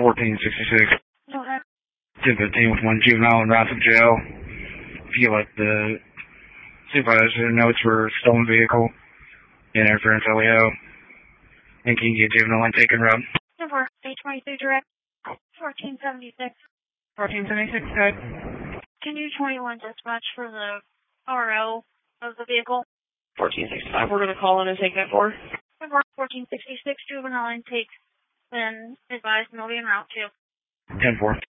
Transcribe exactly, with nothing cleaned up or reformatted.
fourteen sixty-six. Go ahead. ten fifteen with one juvenile in Rossip jail. If you let the supervisor notes for stolen vehicle, interference L E O, and can you get juvenile intake and rub? ten four, eight twenty-three direct, fourteen seventy-six. fourteen seventy-six, good. Can you twenty-one dispatch for the R O of the vehicle? fourteen sixty-five, we're going to call in and take that for. ten four, fourteen sixty-six, juvenile intake, then advise no be en route to. ten four.